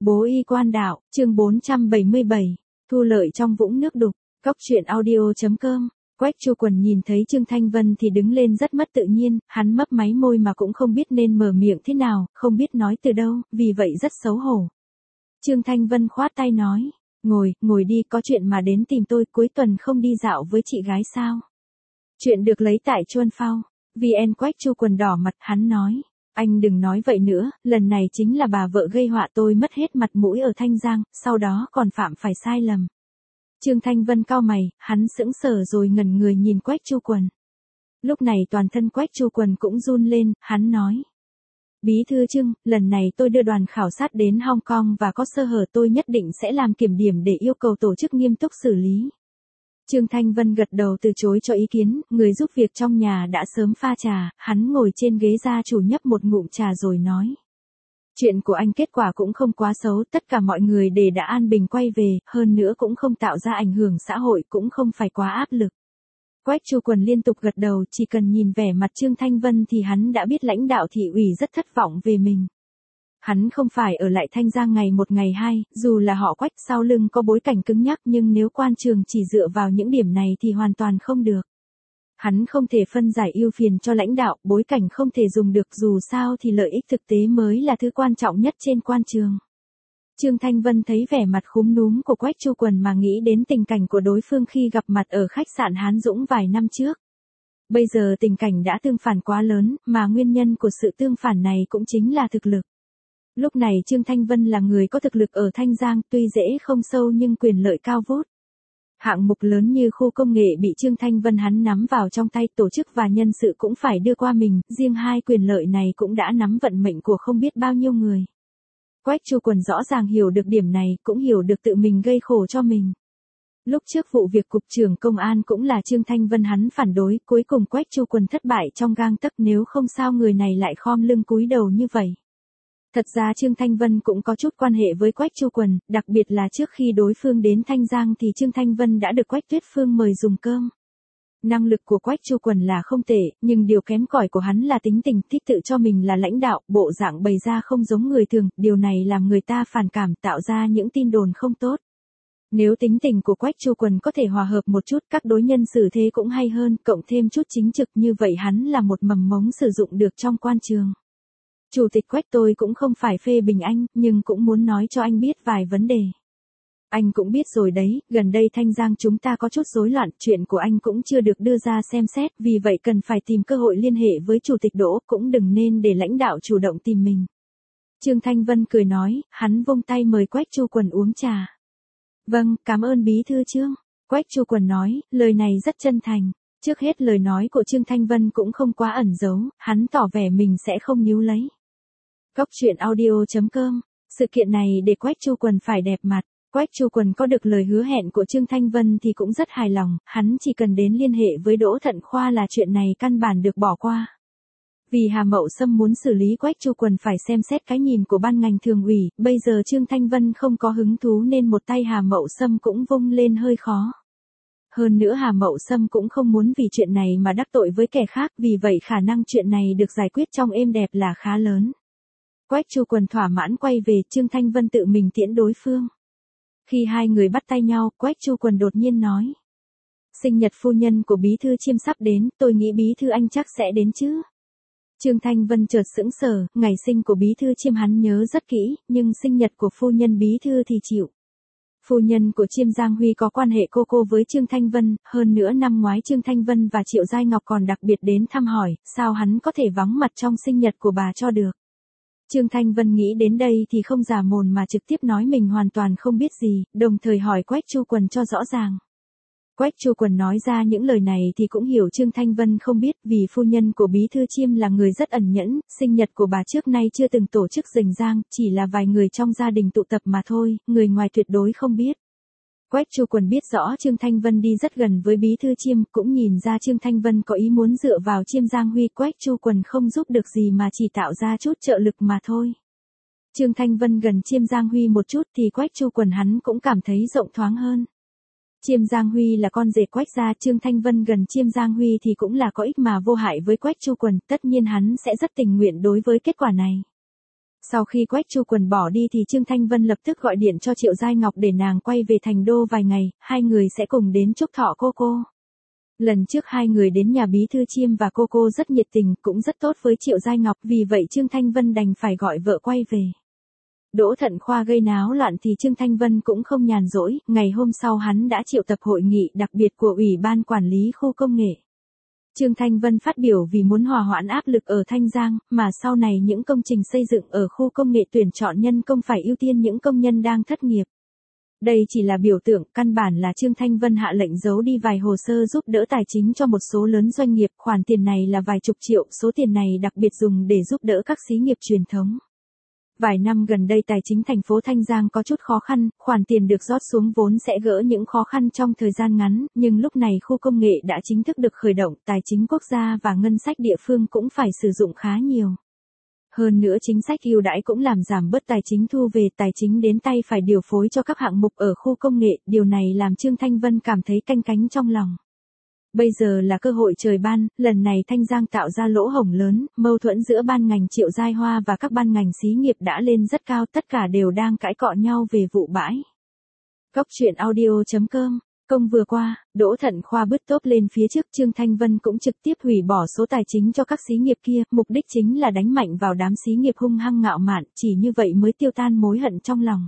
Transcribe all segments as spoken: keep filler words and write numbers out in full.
Bố y quan đạo, chương bốn trăm bảy mươi bảy, thu lợi trong vũng nước đục, cóc truyện audio.com. Quách Chu Quần nhìn thấy Trương Thanh Vân thì đứng lên rất mất tự nhiên, hắn mấp máy môi mà cũng không biết nên mở miệng thế nào, không biết nói từ đâu, vì vậy rất xấu hổ. Trương Thanh Vân khoát tay nói, ngồi, ngồi đi, có chuyện mà đến tìm tôi, cuối tuần không đi dạo với chị gái sao? Chuyện được lấy tại Chuân Phao. vê en Quách Chu Quần đỏ mặt, hắn nói. Anh đừng nói vậy nữa, lần này chính là bà vợ gây họa tôi mất hết mặt mũi ở Thanh Giang, sau đó còn phạm phải sai lầm. Trương Thanh Vân cau mày, hắn sững sờ rồi ngẩn người nhìn Quách Chu Quần. Lúc này toàn thân Quách Chu Quần cũng run lên, hắn nói. Bí thư Trương, lần này tôi đưa đoàn khảo sát đến Hong Kong và có sơ hở tôi nhất định sẽ làm kiểm điểm để yêu cầu tổ chức nghiêm túc xử lý. Trương Thanh Vân gật đầu từ chối cho ý kiến, người giúp việc trong nhà đã sớm pha trà, hắn ngồi trên ghế gia chủ nhấp một ngụm trà rồi nói. Chuyện của anh kết quả cũng không quá xấu, tất cả mọi người đều đã an bình quay về, hơn nữa cũng không tạo ra ảnh hưởng xã hội, cũng không phải quá áp lực. Quách Chu Quần liên tục gật đầu, chỉ cần nhìn vẻ mặt Trương Thanh Vân thì hắn đã biết lãnh đạo thị ủy rất thất vọng về mình. Hắn không phải ở lại Thanh Giang ngày một ngày hai, dù là họ Quách sau lưng có bối cảnh cứng nhắc nhưng nếu quan trường chỉ dựa vào những điểm này thì hoàn toàn không được. Hắn không thể phân giải ưu phiền cho lãnh đạo, bối cảnh không thể dùng được, dù sao thì lợi ích thực tế mới là thứ quan trọng nhất trên quan trường. Trương Thanh Vân thấy vẻ mặt khúm núm của Quách Chu Quần mà nghĩ đến tình cảnh của đối phương khi gặp mặt ở khách sạn Hán Dũng vài năm trước. Bây giờ tình cảnh đã tương phản quá lớn, mà nguyên nhân của sự tương phản này cũng chính là thực lực. Lúc này Trương Thanh Vân là người có thực lực ở Thanh Giang, tuy dễ không sâu nhưng quyền lợi cao vút. Hạng mục lớn như khu công nghệ bị Trương Thanh Vân hắn nắm vào trong tay, tổ chức và nhân sự cũng phải đưa qua mình, riêng hai quyền lợi này cũng đã nắm vận mệnh của không biết bao nhiêu người. Quách Chu Quần rõ ràng hiểu được điểm này, cũng hiểu được tự mình gây khổ cho mình. Lúc trước vụ việc cục trưởng công an cũng là Trương Thanh Vân hắn phản đối, cuối cùng Quách Chu Quần thất bại trong gang tấc, nếu không sao người này lại khom lưng cúi đầu như vậy. Thật ra Trương Thanh Vân cũng có chút quan hệ với Quách Chu Quần, đặc biệt là trước khi đối phương đến Thanh Giang thì Trương Thanh Vân đã được Quách Tuyết Phương mời dùng cơm. Năng lực của Quách Chu Quần là không tệ, nhưng điều kém cỏi của hắn là tính tình, thích tự cho mình là lãnh đạo, bộ dạng bày ra không giống người thường, điều này làm người ta phản cảm, tạo ra những tin đồn không tốt. Nếu tính tình của Quách Chu Quần có thể hòa hợp một chút, các đối nhân xử thế cũng hay hơn, cộng thêm chút chính trực, như vậy hắn là một mầm mống sử dụng được trong quan trường. Chủ tịch Quách, tôi cũng không phải phê bình anh, nhưng cũng muốn nói cho anh biết vài vấn đề. Anh cũng biết rồi đấy, gần đây Thanh Giang chúng ta có chút rối loạn, chuyện của anh cũng chưa được đưa ra xem xét, vì vậy cần phải tìm cơ hội liên hệ với Chủ tịch Đỗ, cũng đừng nên để lãnh đạo chủ động tìm mình. Trương Thanh Vân cười nói, hắn vung tay mời Quách Chu Quần uống trà. Vâng, cảm ơn bí thư Trương. Quách Chu Quần nói, lời này rất chân thành. Trước hết lời nói của Trương Thanh Vân cũng không quá ẩn giấu, hắn tỏ vẻ mình sẽ không níu lấy. Cóc truyện audio.com. Sự kiện này để Quách Chu Quần phải đẹp mặt. Quách Chu Quần có được lời hứa hẹn của Trương Thanh Vân thì cũng rất hài lòng, hắn chỉ cần đến liên hệ với Đỗ Thận Khoa là chuyện này căn bản được bỏ qua. Vì Hà Mậu Sâm muốn xử lý Quách Chu Quần phải xem xét cái nhìn của ban ngành thường ủy, bây giờ Trương Thanh Vân không có hứng thú nên một tay Hà Mậu Sâm cũng vung lên hơi khó. Hơn nữa Hà Mậu Sâm cũng không muốn vì chuyện này mà đắc tội với kẻ khác, vì vậy khả năng chuyện này được giải quyết trong êm đẹp là khá lớn. Quách Chu Quần thỏa mãn quay về, Trương Thanh Vân tự mình tiễn đối phương. Khi hai người bắt tay nhau, Quách Chu Quần đột nhiên nói. Sinh nhật phu nhân của bí thư Chiêm sắp đến, tôi nghĩ bí thư anh chắc sẽ đến chứ. Trương Thanh Vân chợt sững sờ, ngày sinh của bí thư Chiêm hắn nhớ rất kỹ, nhưng sinh nhật của phu nhân bí thư thì chịu. Phu nhân của Chiêm Giang Huy có quan hệ cô cô với Trương Thanh Vân, hơn nữa năm ngoái Trương Thanh Vân và Triệu Giai Ngọc còn đặc biệt đến thăm hỏi, sao hắn có thể vắng mặt trong sinh nhật của bà cho được. Trương Thanh Vân nghĩ đến đây thì không giả mồm mà trực tiếp nói mình hoàn toàn không biết gì, đồng thời hỏi Quách Chu Quần cho rõ ràng. Quách Chu Quần nói ra những lời này thì cũng hiểu Trương Thanh Vân không biết, vì phu nhân của bí thư Chiêm là người rất ẩn nhẫn, sinh nhật của bà trước nay chưa từng tổ chức rành rang, chỉ là vài người trong gia đình tụ tập mà thôi, người ngoài tuyệt đối không biết. Quách Chu Quần biết rõ Trương Thanh Vân đi rất gần với bí thư Chiêm, cũng nhìn ra Trương Thanh Vân có ý muốn dựa vào Chiêm Giang Huy, Quách Chu Quần không giúp được gì mà chỉ tạo ra chút trợ lực mà thôi. Trương Thanh Vân gần Chiêm Giang Huy một chút thì Quách Chu Quần hắn cũng cảm thấy rộng thoáng hơn. Chiêm Giang Huy là con rể Quách gia, Trương Thanh Vân gần Chiêm Giang Huy thì cũng là có ích mà vô hại với Quách Chu Quần, tất nhiên hắn sẽ rất tình nguyện đối với kết quả này. Sau khi Quách Chu Quần bỏ đi thì Trương Thanh Vân lập tức gọi điện cho Triệu Giai Ngọc để nàng quay về thành đô vài ngày, hai người sẽ cùng đến chúc thọ cô cô. Lần trước hai người đến nhà bí thư Chiêm và cô cô rất nhiệt tình, cũng rất tốt với Triệu Giai Ngọc, vì vậy Trương Thanh Vân đành phải gọi vợ quay về. Đỗ Thận Khoa gây náo loạn thì Trương Thanh Vân cũng không nhàn rỗi, ngày hôm sau hắn đã triệu tập hội nghị đặc biệt của Ủy ban Quản lý Khu Công nghệ. Trương Thanh Vân phát biểu vì muốn hòa hoãn áp lực ở Thanh Giang, mà sau này những công trình xây dựng ở khu công nghệ tuyển chọn nhân công phải ưu tiên những công nhân đang thất nghiệp. Đây chỉ là biểu tượng, căn bản là Trương Thanh Vân hạ lệnh giấu đi vài hồ sơ giúp đỡ tài chính cho một số lớn doanh nghiệp, khoản tiền này là vài chục triệu, số tiền này đặc biệt dùng để giúp đỡ các xí nghiệp truyền thống. Vài năm gần đây tài chính thành phố Thanh Giang có chút khó khăn, khoản tiền được rót xuống vốn sẽ gỡ những khó khăn trong thời gian ngắn, nhưng lúc này khu công nghệ đã chính thức được khởi động, tài chính quốc gia và ngân sách địa phương cũng phải sử dụng khá nhiều. Hơn nữa chính sách ưu đãi cũng làm giảm bớt tài chính thu về, tài chính đến tay phải điều phối cho các hạng mục ở khu công nghệ, điều này làm Trương Thanh Vân cảm thấy canh cánh trong lòng. Bây giờ là cơ hội trời ban, lần này Thanh Giang tạo ra lỗ hổng lớn, mâu thuẫn giữa ban ngành Triệu Giai Hoa và các ban ngành xí nghiệp đã lên rất cao, tất cả đều đang cãi cọ nhau về vụ bãi. Cóc truyện audio chấm com. Công vừa qua, Đỗ Thận Khoa bứt tốp lên phía trước, Trương Thanh Vân cũng trực tiếp hủy bỏ số tài chính cho các xí nghiệp kia, mục đích chính là đánh mạnh vào đám xí nghiệp hung hăng ngạo mạn, chỉ như vậy mới tiêu tan mối hận trong lòng.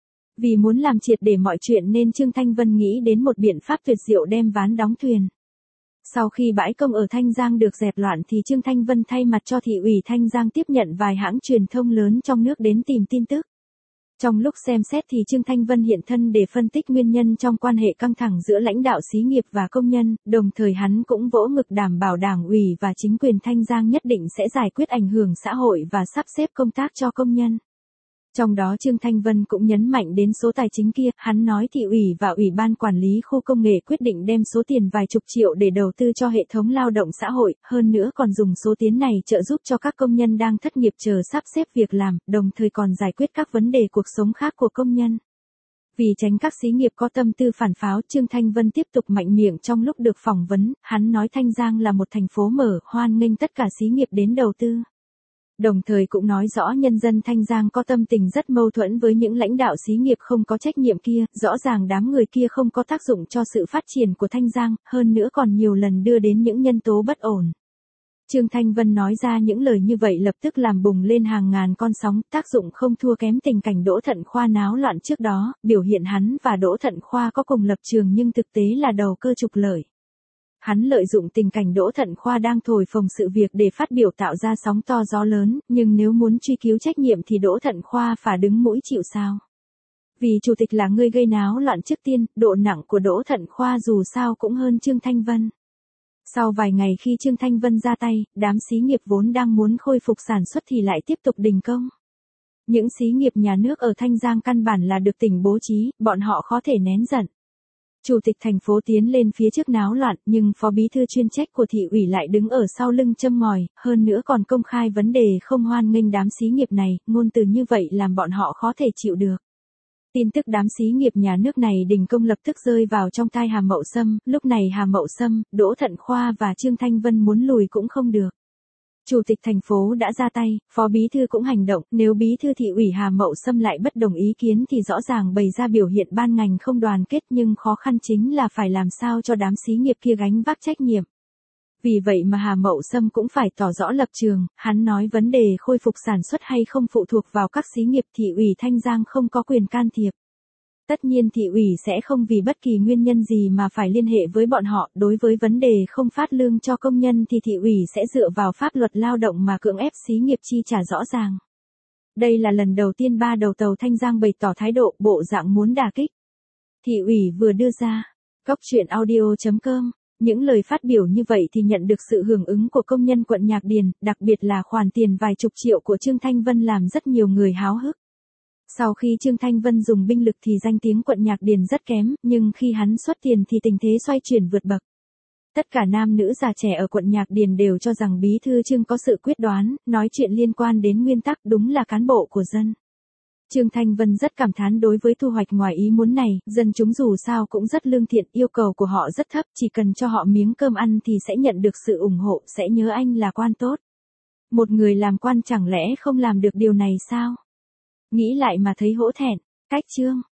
Vì muốn làm triệt để mọi chuyện nên Trương Thanh Vân nghĩ đến một biện pháp tuyệt diệu đem ván đóng thuyền. Sau khi bãi công ở Thanh Giang được dẹp loạn thì Trương Thanh Vân thay mặt cho thị ủy Thanh Giang tiếp nhận vài hãng truyền thông lớn trong nước đến tìm tin tức. Trong lúc xem xét thì Trương Thanh Vân hiện thân để phân tích nguyên nhân trong quan hệ căng thẳng giữa lãnh đạo xí nghiệp và công nhân, đồng thời hắn cũng vỗ ngực đảm bảo Đảng ủy và chính quyền Thanh Giang nhất định sẽ giải quyết ảnh hưởng xã hội và sắp xếp công tác cho công nhân. Trong đó Trương Thanh Vân cũng nhấn mạnh đến số tài chính kia, hắn nói thị ủy và ủy ban quản lý khu công nghệ quyết định đem số tiền vài chục triệu để đầu tư cho hệ thống lao động xã hội, hơn nữa còn dùng số tiền này trợ giúp cho các công nhân đang thất nghiệp chờ sắp xếp việc làm, đồng thời còn giải quyết các vấn đề cuộc sống khác của công nhân. Vì tránh các xí nghiệp có tâm tư phản pháo, Trương Thanh Vân tiếp tục mạnh miệng trong lúc được phỏng vấn, hắn nói Thanh Giang là một thành phố mở, hoan nghênh tất cả xí nghiệp đến đầu tư. Đồng thời cũng nói rõ nhân dân Thanh Giang có tâm tình rất mâu thuẫn với những lãnh đạo xí nghiệp không có trách nhiệm kia, rõ ràng đám người kia không có tác dụng cho sự phát triển của Thanh Giang, hơn nữa còn nhiều lần đưa đến những nhân tố bất ổn. Trương Thanh Vân nói ra những lời như vậy lập tức làm bùng lên hàng ngàn con sóng, tác dụng không thua kém tình cảnh Đỗ Thận Khoa náo loạn trước đó, biểu hiện hắn và Đỗ Thận Khoa có cùng lập trường nhưng thực tế là đầu cơ trục lợi. Hắn lợi dụng tình cảnh Đỗ Thận Khoa đang thổi phồng sự việc để phát biểu tạo ra sóng to gió lớn, nhưng nếu muốn truy cứu trách nhiệm thì Đỗ Thận Khoa phải đứng mũi chịu sào. Vì chủ tịch là người gây náo loạn trước tiên, độ nặng của Đỗ Thận Khoa dù sao cũng hơn Trương Thanh Vân. Sau vài ngày khi Trương Thanh Vân ra tay, đám xí nghiệp vốn đang muốn khôi phục sản xuất thì lại tiếp tục đình công. Những xí nghiệp nhà nước ở Thanh Giang căn bản là được tỉnh bố trí, bọn họ khó thể nén giận. Chủ tịch thành phố tiến lên phía trước náo loạn, nhưng phó bí thư chuyên trách của thị ủy lại đứng ở sau lưng châm ngòi, hơn nữa còn công khai vấn đề không hoan nghênh đám xí nghiệp này, ngôn từ như vậy làm bọn họ khó thể chịu được. Tin tức đám xí nghiệp nhà nước này đình công lập tức rơi vào trong tai Hà Mậu Sâm, lúc này Hà Mậu Sâm, Đỗ Thận Khoa và Trương Thanh Vân muốn lùi cũng không được. Chủ tịch thành phố đã ra tay, phó bí thư cũng hành động, nếu bí thư thị ủy Hà Mậu Sâm lại bất đồng ý kiến thì rõ ràng bày ra biểu hiện ban ngành không đoàn kết, nhưng khó khăn chính là phải làm sao cho đám xí nghiệp kia gánh vác trách nhiệm. Vì vậy mà Hà Mậu Sâm cũng phải tỏ rõ lập trường, hắn nói vấn đề khôi phục sản xuất hay không phụ thuộc vào các xí nghiệp, thị ủy Thanh Giang không có quyền can thiệp. Tất nhiên thị ủy sẽ không vì bất kỳ nguyên nhân gì mà phải liên hệ với bọn họ, đối với vấn đề không phát lương cho công nhân thì thị ủy sẽ dựa vào pháp luật lao động mà cưỡng ép xí nghiệp chi trả rõ ràng. Đây là lần đầu tiên ba đầu tàu Thanh Giang bày tỏ thái độ, bộ dạng muốn đả kích. Thị ủy vừa đưa ra, cóc truyện audio chấm com, những lời phát biểu như vậy thì nhận được sự hưởng ứng của công nhân quận Nhạc Điền, đặc biệt là khoản tiền vài chục triệu của Trương Thanh Vân làm rất nhiều người háo hức. Sau khi Trương Thanh Vân dùng binh lực thì danh tiếng quận Nhạc Điền rất kém, nhưng khi hắn xuất tiền thì tình thế xoay chuyển vượt bậc. Tất cả nam nữ già trẻ ở quận Nhạc Điền đều cho rằng bí thư Trương có sự quyết đoán, nói chuyện liên quan đến nguyên tắc, đúng là cán bộ của dân. Trương Thanh Vân rất cảm thán đối với thu hoạch ngoài ý muốn này, dân chúng dù sao cũng rất lương thiện, yêu cầu của họ rất thấp, chỉ cần cho họ miếng cơm ăn thì sẽ nhận được sự ủng hộ, sẽ nhớ anh là quan tốt. Một người làm quan chẳng lẽ không làm được điều này sao? Nghĩ lại mà thấy hổ thẹn. Cách chương.